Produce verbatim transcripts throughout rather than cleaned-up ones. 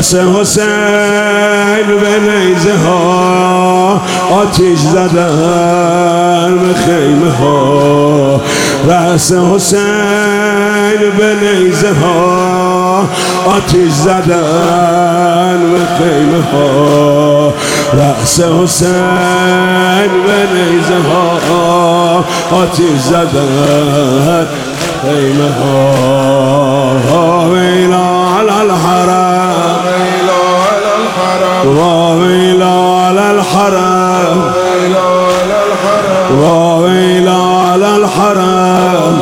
رأس حسین به نیزه ها آتیش زدن به خیمه ها. رأس حسین به نیزه ها آتیش زدن به خیمه ها. رأس حسین به نیزه ها آتیش زدن خیمه ها. ویلا علی الحرم وویلا علی الحرم وویلا علی الحرم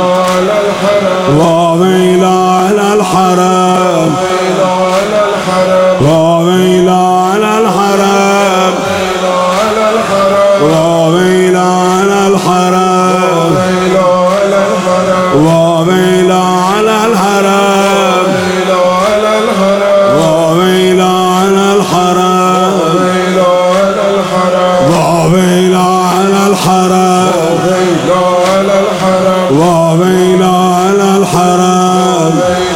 وویلا علی الحرم وویلا علی الحرم وویلا علی الحرم وویلا علی الحرم وویلا علی الحرم وویلا علی الحرم وویلا علی الحرم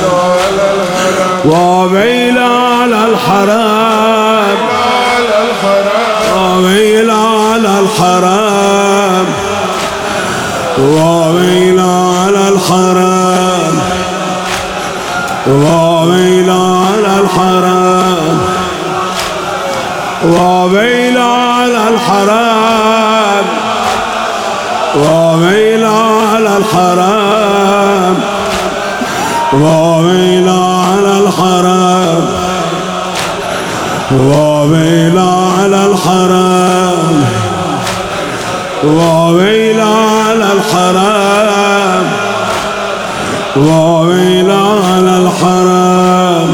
وویلا علی الحرم وویلا علی الحرم وویلا علی الحرم وویلا علی الحرم وویلا علی الحرم وویلا علی الحرم وویلا علی الحرم وویلا علی الحرم وویلا علی الحرم وویلا علی الحرم.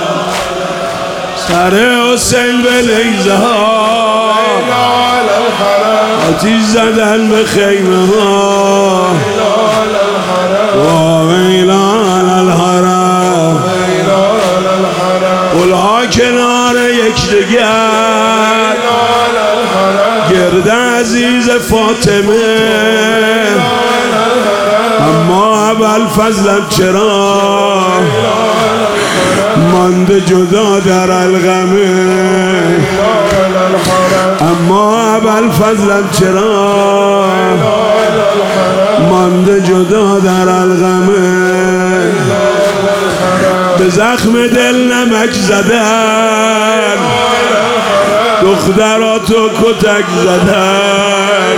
سر حسین به نیزه ها آتیش زدن به خیمه ها. وویلا علی الحرم قلها کنار یکدیگر گرد عزیز فاطمه. اما ابوالفضل چرا مانده جدا در الغمه. اما ابوالفضل چرا مانده جدا در الغمه. به زخم دل نمک زدن دختراتو کتک زدن.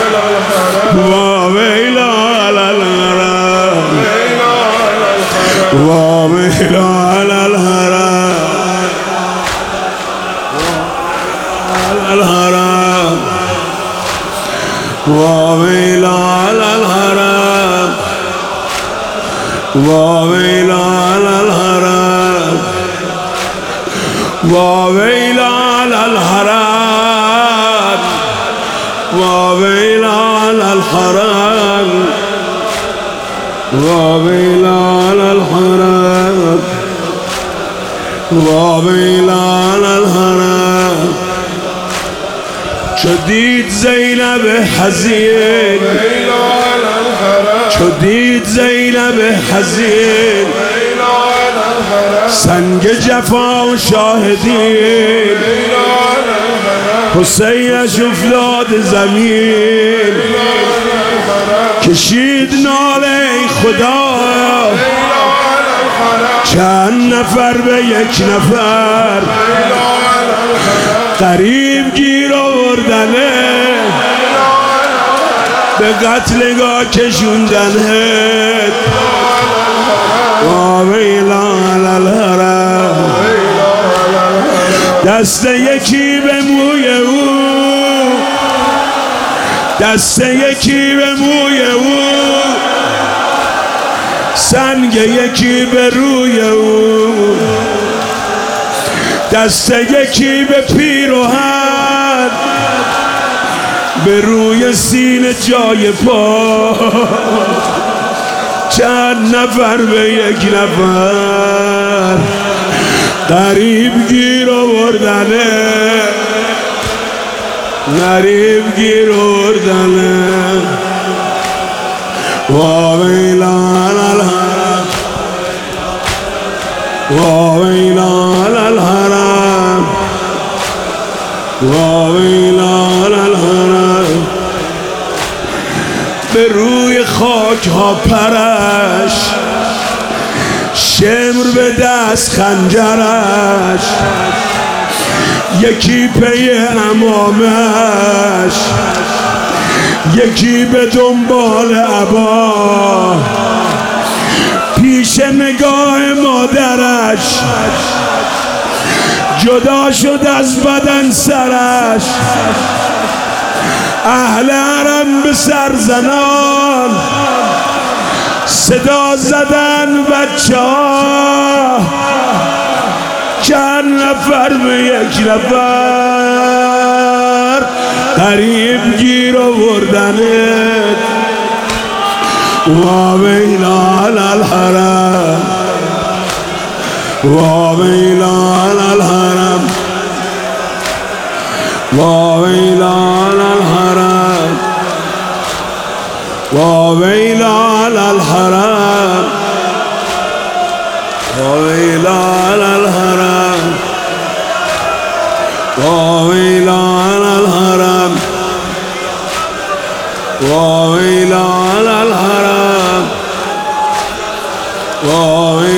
وویلا علی الحرم وویلا علی الحرم الحرم وویلا علی الحرم وویلا علی الحرم وویلا علی الحرم وویلا علی الحرم وویلا علی الحرم وویلا علی الحرم. چو دید زینب حزین چو دید زینب حزین سنگ جفا و شاهدین حسینش افتاد زمین. کشید ناله ای خدا چند نفر به یک نفر قریب گیر آوردنه به قتلگاه کشوندنه. وویلا علی الحرم دست یکی به موی او دست یکی به موی او سنگ یکی به روی او دست یکی به پیراهن به روی سینه جای پا. چند نفر به یک نفر قریب گیر آوردنه قریب گیر آوردنه. وویلا علی الحرم وویلا علی خاک ها پرش، شمر به دست خنجرش، یکی پی امامش، یکی به دنبال عبا، پیش نگاه مادرش جدا شد از بدن سرش. اهل حرم به سرزنان صدا زدن بچه ها، چند نفر به یک نفر قریب گیر آوردنت. وا ویلا علی الحرم، وا ویلا علی الحرم، وا ویلا علی الحرم، وا ویلا علی الحرم، وا ویلا علی الحرم، وا ویلا علی الحرم، وا ویلا علی الحرم، وا